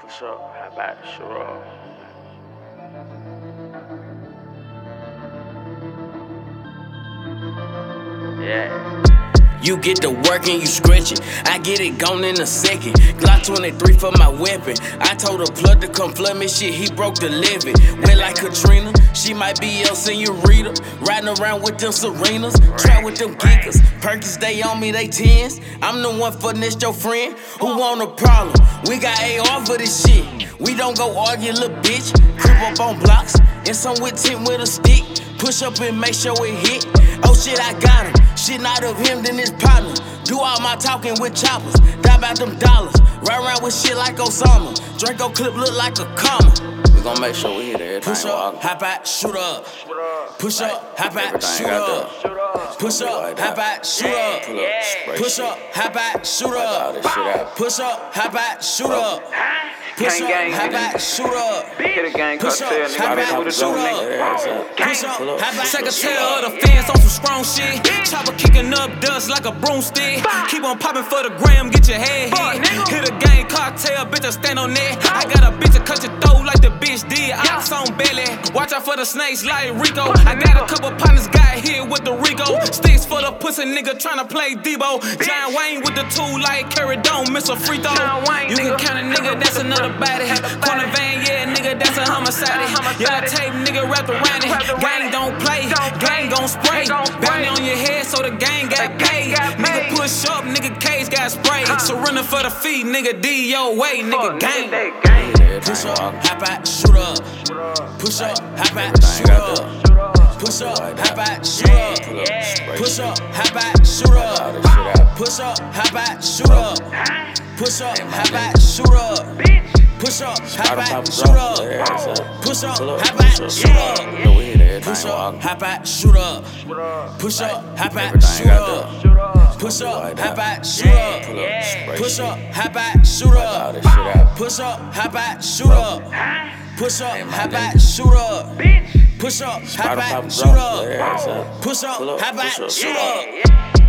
Push up, how about it? Show up. Yeah. You get to work and you stretch it. I get it gone in a second. Glock 23 for my weapon. I told the plug to come flood me shit, he broke the levee. Wet like Katrina, she might be El Senorita. Riding around with them Serenas, trap with them geekers. Perkins, they on me, they tens. I'm the one for this your friend who want a problem. We got AR for this shit. We don't go argue, little bitch. Creep up on blocks, and some with 10 with a stick. Push up and make sure it hit. Oh shit, I got him. Shit not of him, then his partner. Do all my talking with choppers. Die about them dollars. Ride around with shit like Osama. Draco clip look like a comma. We gon' make sure we hit everything. Push up, hop out, shoot up. Push up, hop out, shoot up. Push up, hop out, shoot up. Push up, hop out, shoot up. Push up, hop out, shoot up. Push up, hop out, shoot up. Hit a gang Push up, cartel, hop nigga. out, With a shoot dope up. nigga. Push up, hop out, Take a shoot tail up. of the fence on some strong shit. Chopper kicking up dust like a broomstick. Keep on popping for the gram, get your head hit. Hit a gang cocktail, bitch, I stand on that. I got a bitch to cut your throat like the bitch did. Ox on belly. Watch out for the snakes like Rico. I got a couple partners got hit with the Rico. Sticks for the pussy nigga tryna play Debo. John Wayne with the tool like Curry, don't miss a free throw. You can count a nigga, that's another body. Corner van, yeah, nigga, that's a homicide. Yeah, tape, nigga, wrapped around it. Gang don't play, gang gon' spray. Bounty on your head, so the gang got paid. Nigga push up, nigga case got sprayed. Surrender for the feet, nigga D your way, nigga gang. Push up, hop out, shoot up. Push up, hop out, shoot up. Push up, hop out, shoot up. Push up, hop out, shoot up. Push up, hop out, shoot up. Push up, hop out, shoot up. Push up, hop out, shoot up. Push up, hop out, shoot up. Push up, hop out, shoot up. Push up, hop out, shoot up. Push up, hop out, shoot up. Push up, hop out, shoot up. Push up, hop out, shoot up. Push up, hop out, shoot up. Push up, hop out, shoot up. Push up, hop out, shoot up.